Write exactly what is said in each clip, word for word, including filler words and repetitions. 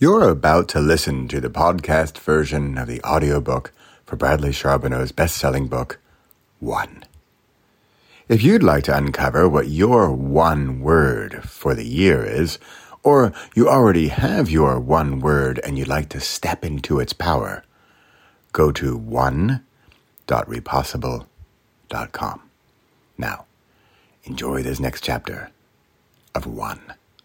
You're about to listen to the podcast version of the audiobook for Bradley Charbonneau's best-selling book, One. If you'd like to uncover what your one word for the year is, or you already have your one word and you'd like to step into its power, go to one dot repossible dot com. Now, enjoy this next chapter of One.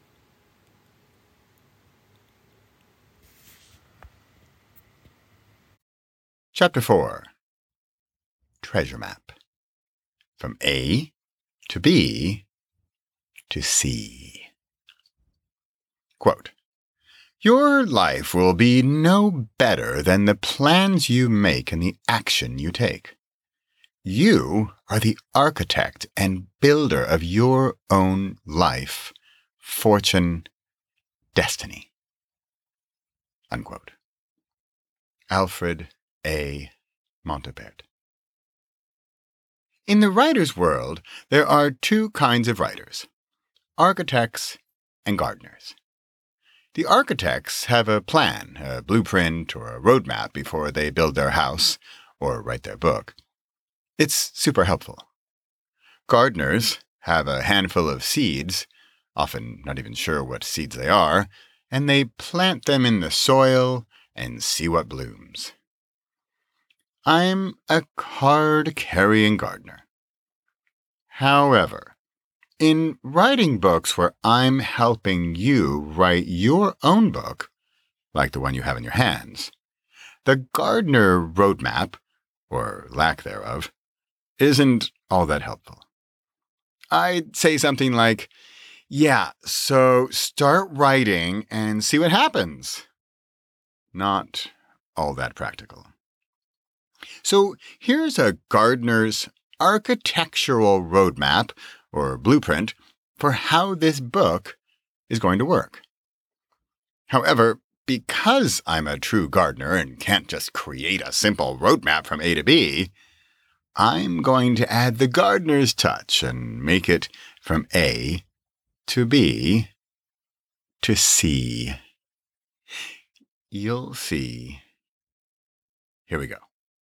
Chapter four. Treasure Map. From A to B to C. Quote, "Your life will be no better than the plans you make and the action you take. You are the architect and builder of your own life, fortune, destiny." Unquote. Alfred A. Monteverde. In the writer's world, there are two kinds of writers, architects and gardeners. The architects have a plan, a blueprint, or a roadmap before they build their house or write their book. It's super helpful. Gardeners have a handful of seeds, often not even sure what seeds they are, and they plant them in the soil and see what blooms. I'm a card-carrying gardener. However, in writing books where I'm helping you write your own book, like the one you have in your hands, the gardener roadmap, or lack thereof, isn't all that helpful. I'd say something like, yeah, so start writing and see what happens. Not all that practical. So here's a gardener's architectural roadmap or blueprint for how this book is going to work. However, because I'm a true gardener and can't just create a simple roadmap from A to B, I'm going to add the gardener's touch and make it from A to B to C. You'll see. Here we go.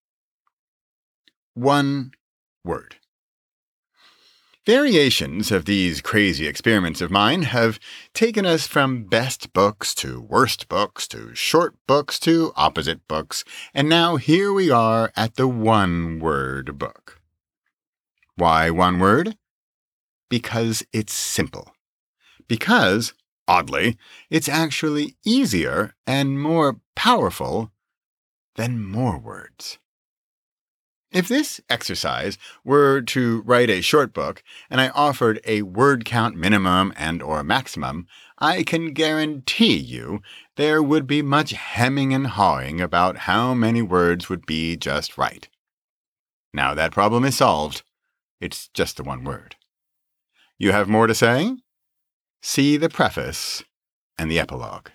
One word. Variations of these crazy experiments of mine have taken us from best books to worst books to short books to opposite books, and now here we are at the one-word book. Why one word? Because it's simple. Because, oddly, it's actually easier and more powerful than more words. If this exercise were to write a short book and I offered a word count minimum and or maximum, I can guarantee you there would be much hemming and hawing about how many words would be just right. Now that problem is solved. It's just the one word. You have more to say? See the preface and the epilogue.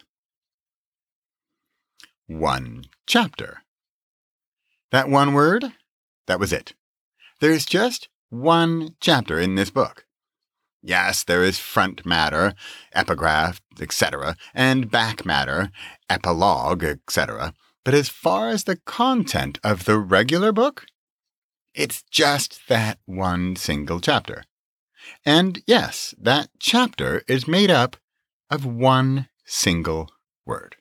One chapter. That one word? That was it. There's just one chapter in this book. Yes, there is front matter, epigraph, et cetera, and back matter, epilogue, et cetera. But as far as the content of the regular book, it's just that one single chapter. And yes, that chapter is made up of one single word.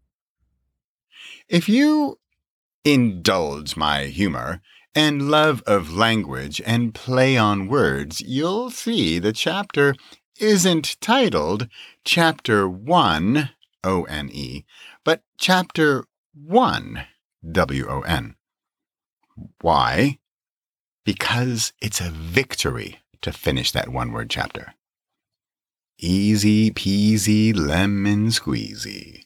If you indulge my humor and love of language and play on words, you'll see the chapter isn't titled Chapter one, O N E, but Chapter one, W O N. Why? Because it's a victory to finish that one-word chapter. Easy peasy lemon squeezy.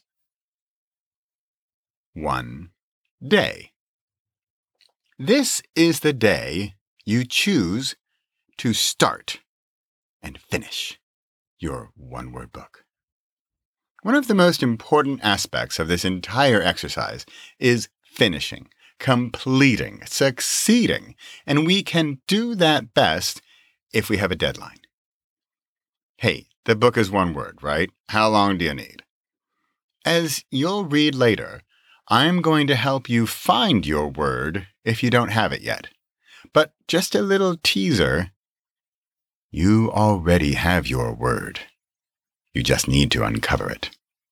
One day. This is the day you choose to start and finish your one-word book. One of the most important aspects of this entire exercise is finishing, completing, succeeding, and we can do that best if we have a deadline. Hey, the book is one word, right? How long do you need? As you'll read later, I'm going to help you find your word if you don't have it yet. But just a little teaser, you already have your word. You just need to uncover it.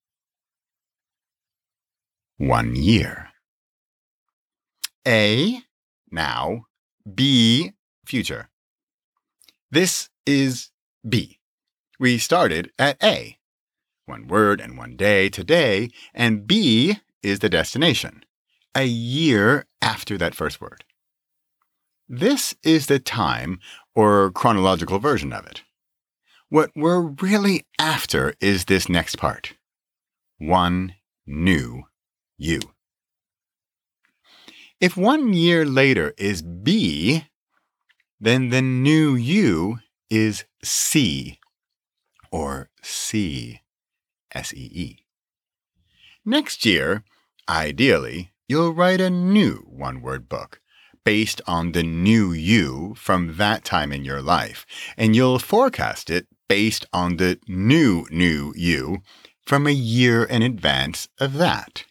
One year. A, now, B, future. This is B. We started at A. One word and one day today, and B is the destination, a year after that first word. This is the time or chronological version of it. What we're really after is this next part. One new you. If one year later is B, then the new you is C, or C, S E E. Next year, ideally, you'll write a new one-word book based on the new you from that time in your life, and you'll forecast it based on the new new you from a year in advance of that.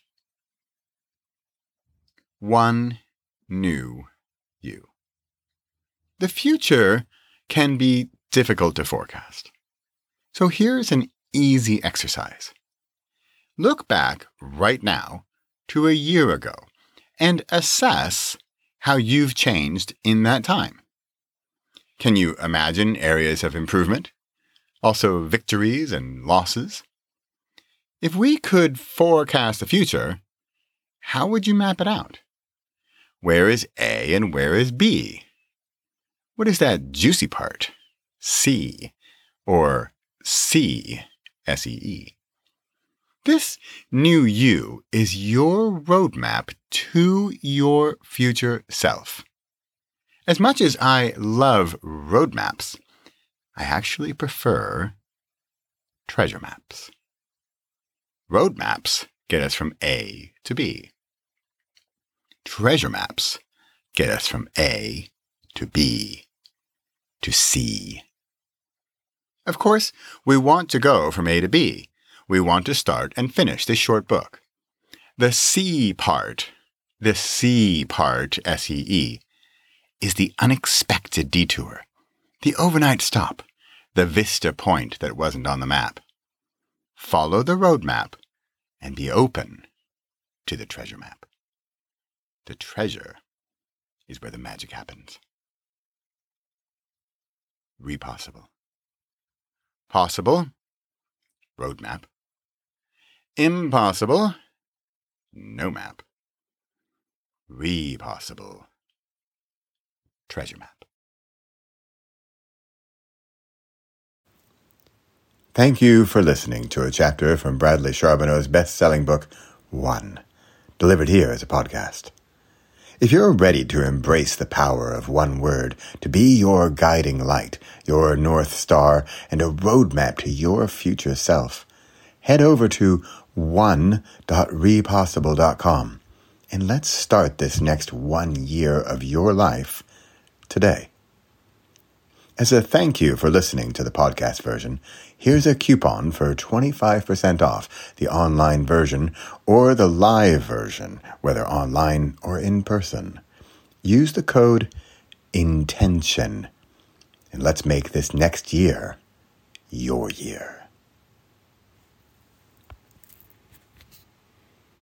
One new you. The future can be difficult to forecast. So here's an easy exercise. Look back right now to a year ago and assess how you've changed in that time. Can you imagine areas of improvement? Also victories and losses? If we could forecast the future, how would you map it out? Where is A and where is B? What is that juicy part? C, or C, S E E. This new you is your roadmap to your future self. As much as I love roadmaps, I actually prefer treasure maps. Roadmaps get us from A to B. Treasure maps get us from A to B to C. Of course, we want to go from A to B. We want to start and finish this short book. The C part, the C part, S E E, is the unexpected detour, the overnight stop, the vista point that wasn't on the map. Follow the roadmap and be open to the treasure map. The treasure is where the magic happens. Repossible. Possible, roadmap. Impossible, no map. Repossible, treasure map. Thank you for listening to a chapter from Bradley Charbonneau's best-selling book, One, delivered here as a podcast. If you're ready to embrace the power of one word to be your guiding light, your North Star, and a roadmap to your future self, head over to one dot repossible dot com and let's start this next one year of your life today. As a thank you for listening to the podcast version, here's a coupon for twenty-five percent off the online version or the live version, whether online or in person. Use the code INTENTION, and let's make this next year your year.